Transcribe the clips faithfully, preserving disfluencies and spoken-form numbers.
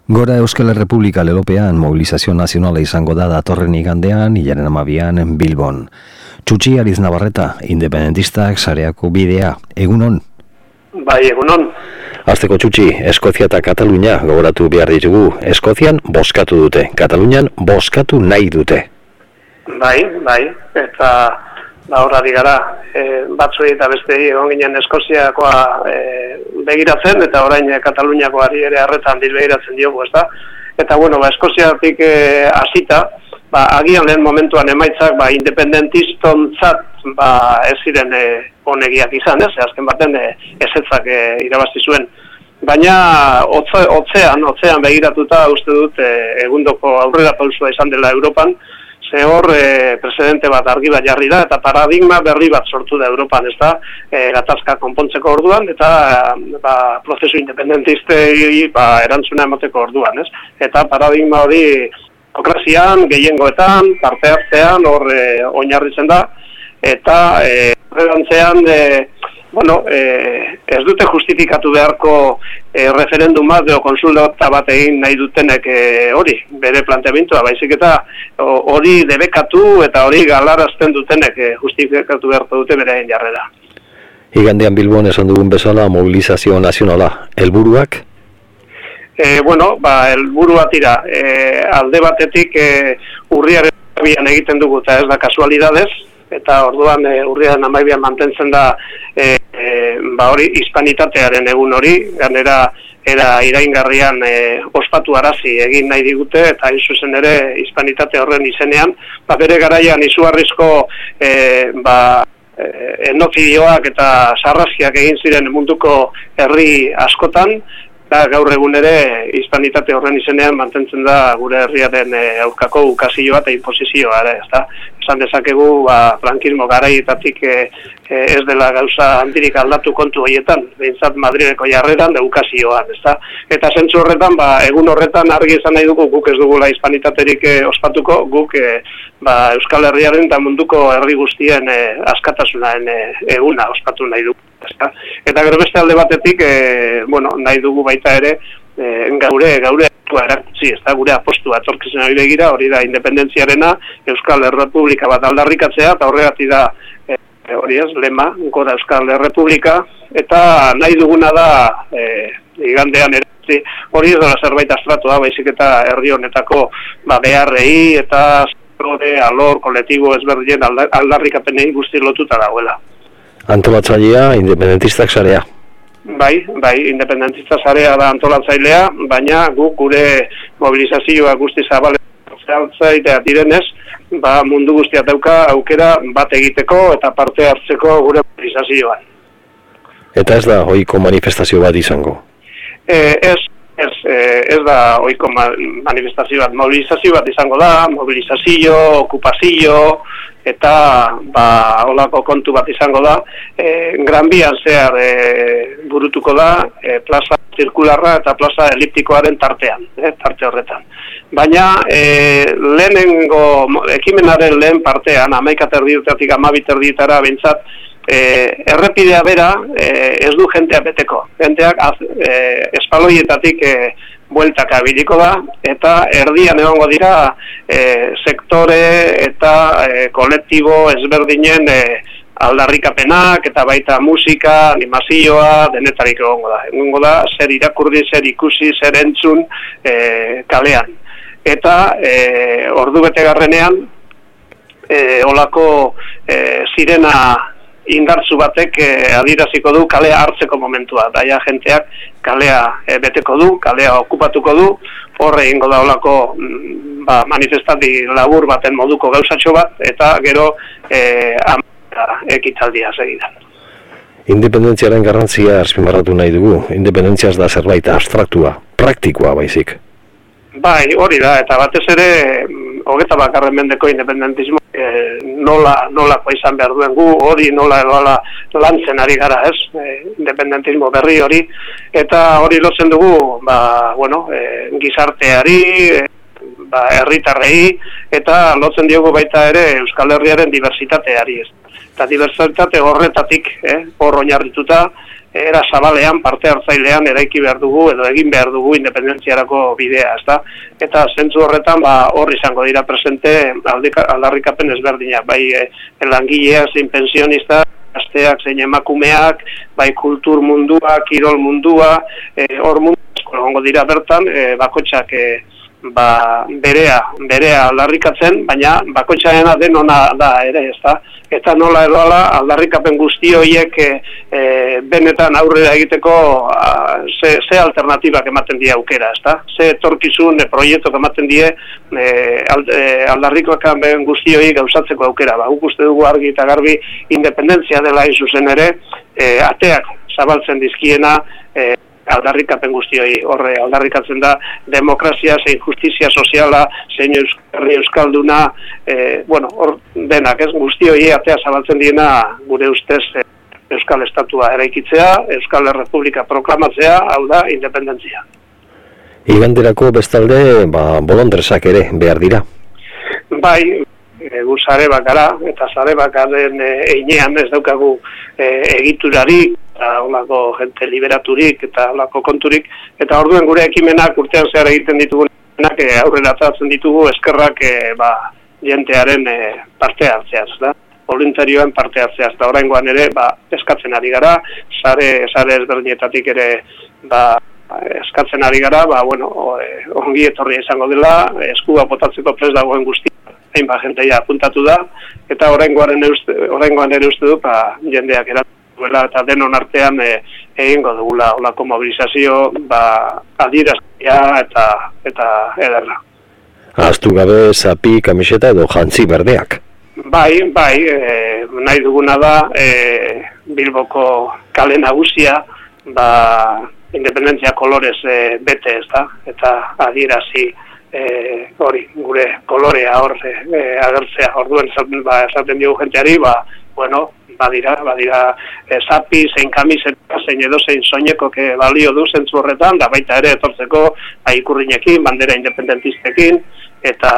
Gora Euskal Errepublika lelopean mobilizazio nazionala izango da datorren igandean, hilaren amabian, Bilbon. Txutxi Ariz Navarreta, independentistak sareako bidea, egunon? Bai, egunon. Azteko Txutxi, Eskozia eta Katalunia gogoratu behar ditugu. Eskozian boskatu dute, Katalunian boskatu nahi dute. Bai, bai, eta ba, horari gara, e, batzuei eta bestei egon ginen Eskoziakoa e, begiratzen, eta orain e, Kataluniakoari ere harretan dil begiratzen diogu, ez da? Eta, bueno, ba, Eskoziatik e, hasita, ba, agian lehen momentuan emaitzak, ba, independentistontzat, ba, ez ziren e, onegiak izan, ez? Azken baten e, ezetzak e, irabazi zuen. Baina, otze, otzean, otzean begiratuta, uste dut, e, egundoko aurrera pausua izan dela Europan, ze hor e, presidente bat argi bat jarri da, eta paradigma berri bat sortu da Europan, ez da, e, gatazka konpontzeko orduan, eta ba, prozesu independentistei ba, erantzuna emateko orduan, ez? Eta paradigma hori demokrazian, gehiengoetan, parte hartzean, hor e, oinarritzen da, eta e, erantzean, e, bueno, e, ez dute justifikatu beharko e, referenduma edo konsulta bat egin nahi dutenek e, hori, bere planteamentua, baizik eta hori debekatu eta hori galarazten dutenek e, justifikatu beharko dute bere egin jarrera. Igandean Bilbon esan dugun bezala mobilizazio nazionala, helburuak? E, bueno, ba, helburua tira, e, alde batetik e, urriaren egiten dugu eta ez da kasualidadez, eta orduan e, urriaren amaibian mantentzen da e, e, ba hori hispanitatearen egun hori, ganera era iraingarrian e, ospatu arazi egin nahi digute, eta hain zuzen ere hispanitate horren izenean, ba bere garaian izugarrizko e, ba, e, enozidioak eta sarraskiak egin ziren munduko herri askotan, eta gaur egun ere hispanitate horren izenean mantentzen da gure herriaren e, aurkako ukazioa eta inposizioa ere, ezta? Esan dezakegu, ba, frankismo garaietatik e, e, ez dela gauza handirik aldatu kontu horietan, behintzat Madrileko jarreran da ukazioan, ezta? Eta zentzu horretan, ba, egun horretan argi izan nahi dugu, guk ez dugula hispanitaterik e, ospatuko, guk e, ba, Euskal Herriaren eta munduko herri guztien e, askatasunaren e, eguna ospatu nahi dugu. Ezta? Eta gero beste alde batetik, e, bueno, nahi dugu baita ere, e, gaure, gaure erakutsi, ez da, gure apostua etorkizunari begira, hori da independentziarena, Euskal Errepublika bat aldarrikatzea, eta horregatik da, e, hori ez, lema, gora Euskal Errepublika, eta nahi duguna da, e, igandean ere, hori ez dara zerbait astratua, baizik eta herri honetako ba, beharrei, eta zerrode, alor, kolektibo ezberdien aldarrikapenei guzti lotuta dagoela. Antolatzailea, independentistak sarea. Bai, bai, independentista sarea da antolatzailea, baina guk gure mobilizazioa guzti zabaletzaitea direnez, ba, mundu guztia dauka aukera bat egiteko eta parte hartzeko gure mobilizazioan. Eta ez da ohiko manifestazio bat izango? E, ez, ez, ez da ohiko manifestazio bat, mobilizazio bat izango da, mobilizazio, okupazio, eta ba, holako kontu bat izango da, e, Gran Bian zehar e, burutuko da, e, plaza zirkularra eta plaza eliptikoaren tartean, e, tarte horretan. Baina e, lehenengo ekimenaren lehen partean, hamaika terdietatik hamabi terdietara bintzat, e, errepidea bera e, ez du jentea beteko. Jenteak az, e, espaloietatik e, bueltaka biliko da, eta erdian egongo dira e, sektore eta e, kolektibo ezberdinen e, aldarrikapenak, eta baita musika, animazioa, denetarik egongo da. Egongo da, zer irakurri, zer ikusi, zer entzun e, kalean. Eta e, ordu betegarrenean, e, olako e, sirena indartzu batek eh, adiraziko du kalea hartzeko momentua. Daia jenteak kalea eh, beteko du, kalea okupatuko du, horre egingo da olako mm, ba, manifestati labur baten moduko gauzatxo bat, eta gero eh, ekitaldia segidan. Independentziaren garrantzia azpimarratu nahi dugu. Independentzia ez da zerbait abstraktua, praktikoa baizik. Bai, hori da, eta batez ere hogeta bakarren mendeko independentismo e, nola, nolakoa izan behar duen gu, hori nola edoala lantzen ari gara, ez? E, independentismo berri hori, eta hori lotzen dugu, ba, bueno, e, gizarteari, e, ba, herritarrei, eta lotzen diogu baita ere Euskal Herriaren diversitateari, ez? eta dibertsitate horretatik, eh, hor oinarrituta, era zabalean, parte hartzailean eraiki behar dugu edo egin behar dugu independentziarako bidea, ezta? Eta zentzu horretan, ba, hor izango dira presente aldarrikapen ezberdinak, bai e, langileak, zein pensionista, gazteak, zein emakumeak, bai kultur mundua, kirol mundua, e, hor mundu egongo dira bertan, e, bakotxak e, ba, berea, berea aldarrikatzen, baina bakotxaena denona da ere, ezta? Eta nola edoala aldarrikapen guzti horiek e, e, benetan aurrera egiteko a, ze, ze alternatibak ematen die aukera, ezta? Ze etorkizun e, proiektok ematen die e, aldarrikapen guzti horiek gauzatzeko aukera. Ba, guk uste dugu argi eta garbi independentzia dela hain zuzen ere, e, ateak zabaltzen dizkiena, e, aldarrikapen guztioi horre aldarrikatzen da demokrazia, zein justizia soziala, zein euskarri euskalduna, e, bueno, hor denak, ez, guztioi atea zabaltzen diena gure ustez e, Euskal Estatua eraikitzea, Euskal Republika proklamatzea, hau da, independentzia. Iganderako bestalde, ba, bolondresak ere behar dira. Bai, e, gu zare bakara, eta zare bakaren e, einean ez daukagu e, egiturarik, eta holako jente liberaturik eta holako konturik, eta orduen gure ekimenak urtean zehar egiten ditugunak e, aurrera atzatzen ditugu eskerrak e, ba, jentearen e, parte hartzeaz, da? Voluntarioen parte hartzeaz, da oraingoan ere ba, eskatzen ari gara, sare, sare ezberdinetatik ere ba, eskatzen ari gara, ba, bueno, o, e, ongi etorria izango dela, eskua botatzeko prest dagoen guztia, hainbat jenteia apuntatu da, eta oraingoan ere uste du, ba, jendeak erat eta denon artean e, egingo dugula olako mobilizazio ba, adierazia eta eta ederra. Ahaztu gabe zapi, kamiseta edo jantzi berdeak. Bai, bai, e, nahi duguna da e, Bilboko kale nagusia ba, independentzia kolorez e, bete ez da, eta adierazi e, hori, gure kolorea hor e, agertzea, orduen esaten, ba, esaten diogu jenteari, ba, bueno, badira, badira e, zapi, zein kamiseta, zein edo zein soineko ke balio du zentzu horretan, da baita ere etortzeko ikurrinekin, bandera independentistekin, eta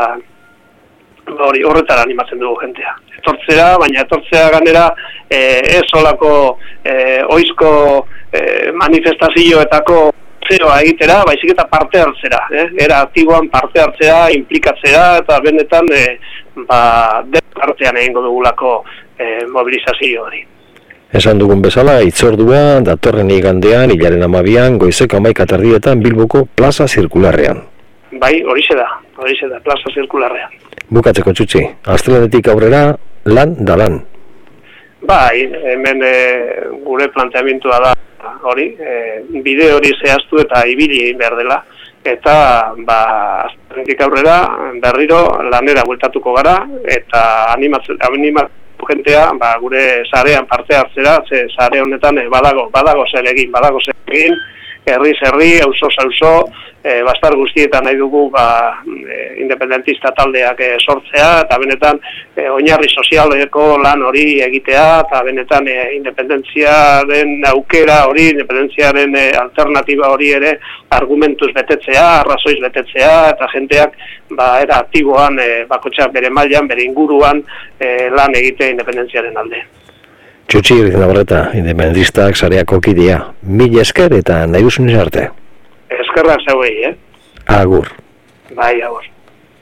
hori horretara animatzen dugu jentea. Etortzea, baina etortzea ganera e, ez olako e, oizko e, manifestazioetako zeroa egitera, baizik eta parte hartzera, eh? Era aktiboan parte hartzea, implikatzea, eta benetan e, ba, artean egingo dugulako e, mobilizazio hori. Esan dugun bezala, hitzordua datorren igandean, hilaren amabian, goizeko hamaika tardietan Bilboko plaza zirkularrean. Bai, horixe da, horixe da, plaza zirkularrean. Bukatzeko Txutxi, astelenetik aurrera, lan da lan. Bai, hemen e, gure planteamentua da hori, e, bide hori zehaztu eta ibili egin behar dela, eta ba, astelenetik aurrera berriro lanera bueltatuko gara, eta animatzen, animatu jentea ba, gure sarean parte hartzera, ze sare honetan e, badago, badago zer egin, badago zer egin, herri zerri, auzo auzo, e, bastar guztietan nahi dugu ba, e, independentista taldeak e, sortzea, eta benetan e, oinarri sozialeko lan hori egitea, eta benetan e, independentziaren aukera hori, independentziaren e, alternatiba hori ere argumentuz betetzea, arrazoiz betetzea, eta jenteak ba, era aktiboan e, bakotxak bere mailan, bere inguruan e, lan egitea independentziaren alde. Txutxi Navarreta, independentistak sareako kidea. Mila esker eta nahi duzun arte. Eskerrak zauei, eh? Agur. Bai, agur.